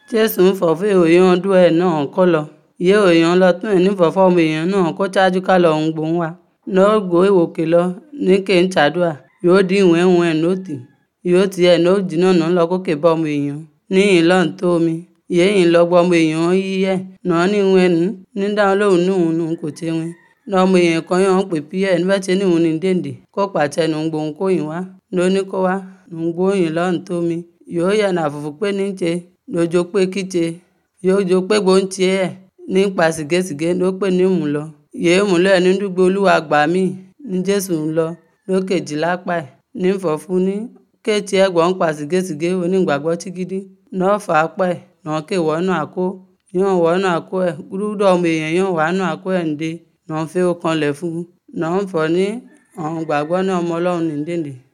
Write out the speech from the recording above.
Jésù ń fọ̀ fún èèyàn ọdún ẹ̀ náà kọ́ lọ. Ìyé èèyàn lọ tún ẹ̀ nífọ̀ fọ́ọ̀mù èèyàn náà kó chájú ká lọ ń gbòun wa. Lọ́gò ìwòkè lọ ní kè ń chàdúà. Yóò dín ìwọ̀n ẹ̀ nóòtì. Yóò ti ẹ̀ nóò jìnnà náà lọ kókè bọ́ọ̀mù èèyàn. Ní ìlọ́n tó mi. Ìyé yìí lọ gbọ́mù èèyàn yíyẹ. Náà ní ìwọ̀n ẹ̀nú. Ní dáhùn lóhùn nù kò tẹ́ wọn. Lọ́mù èèyàn kan yàn pè pí ẹ̀ níbẹ̀ tí níhùn ní dèndè. Kó pàtẹ nù ń gbòun kóyìn wá. Ló ní kó wá. Nù ń gbóyìn lọ́n tó mi. Yóò yà nà fùfù pé ní ṣe. Lójó pé kíche. Yóò jó pé gbóǹtì ẹ̀. Nípa sìgésìgé ló pè ní mú lọ. Yéé mú lọ ẹni dúgbò Olúwa gbà mí. Ní Jésù ń lọ. Lókè jì lápá ẹ̀. Ní fọ̀ fún ní. Kéètì ẹ̀gbọ́n pa sìgésìgé onígbàgbọ́ tí gidi. Náà fà á pẹ̀. Náà ké wọ́nà àkó. Yàn wọ́nà àkó ẹ̀. Gúrúdọ̀ ọmọ èèyàn yàn wánà àkó ẹ̀ ń dé. Náà fẹ́ ó kanlẹ̀ fún. Náà ń fọ̀ ní àwọn gbàgbọ́ náà ọmọ Ọlọ́run ní dèndè.